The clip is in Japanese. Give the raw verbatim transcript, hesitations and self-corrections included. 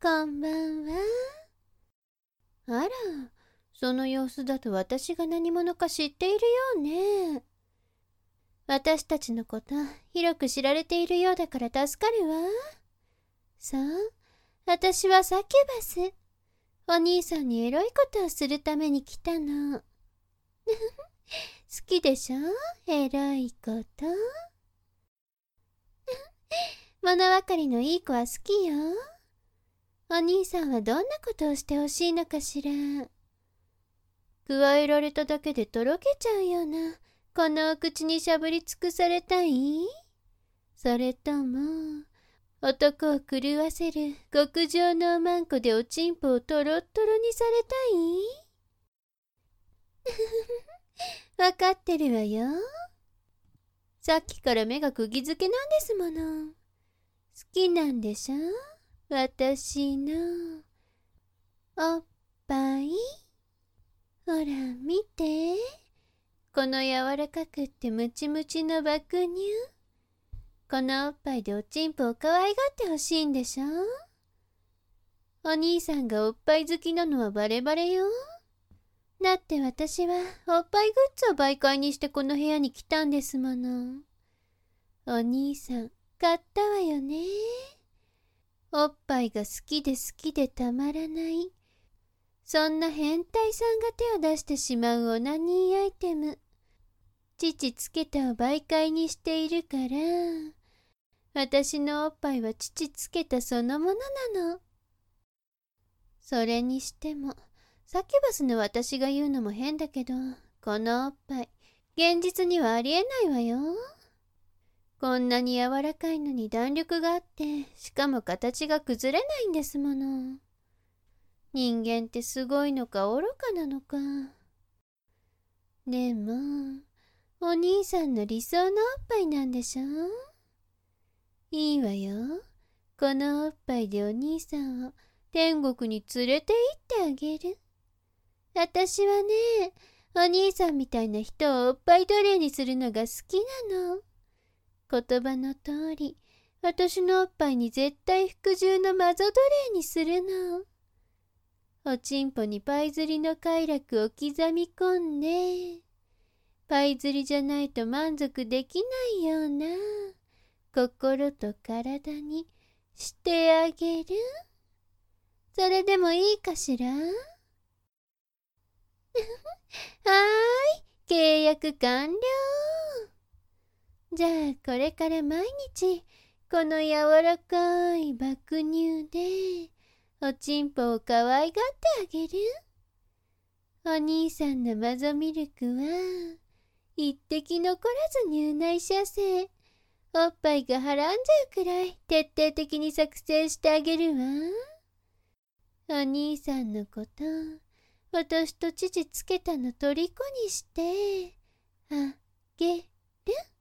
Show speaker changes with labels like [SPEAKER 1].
[SPEAKER 1] こんばんは。あら、その様子だと私が何者か知っているようね。私たちのこと広く知られているようだから助かるわ。そう、私はサキュバス。お兄さんにエロいことをするために来たの。好きでしょ、エロいこと。物分かりのいい子は好きよ。お兄さんはどんなことをしてほしいのかしら。加えられただけでとろけちゃうようなこのお口にしゃぶり尽くされたい？それとも男を狂わせる極上のおまんこでおちんぽをとろっとろにされたい？わかってるわよ。さっきから目が釘付けなんですもの。好きなんでしょ、私のおっぱい。ほら見て、この柔らかくってムチムチの爆乳。このおっぱいでおちんぽを可愛がってほしいんでしょ。お兄さんがおっぱい好きなのはバレバレよ。だって私はおっぱいグッズを媒介にしてこの部屋に来たんですもの。お兄さん買ったわよね。おっぱいが好きで好きでたまらない、そんな変態さんが手を出してしまうオナニーアイテム、父つけたを媒介にしているから、私のおっぱいは父つけたそのものなの。それにしてもサキュバスの私が言うのも変だけど、このおっぱい現実にはありえないわよ。こんなに柔らかいのに弾力があって、しかも形が崩れないんですもの。人間ってすごいのか愚かなのか。でもお兄さんの理想のおっぱいなんでしょ。いいわよ。このおっぱいでお兄さんを天国に連れて行ってあげる。私はね、お兄さんみたいな人をおっぱい奴隷にするのが好きなの。言葉の通り、私のおっぱいに絶対服従のマゾ奴隷にするの。おちんぽにパイ釣りの快楽を刻み込んで、パイ釣りじゃないと満足できないような心と体にしてあげる。それでもいいかしら。はーい、契約完了。じゃあこれから毎日この柔らかい爆乳でおちんぽを可愛がってあげる。お兄さんのマゾミルクは一滴残らず乳内射精、おっぱいがはらんじゃうくらい徹底的に作成してあげるわ。お兄さんのこと、私と父つけたの虜にしてあげる。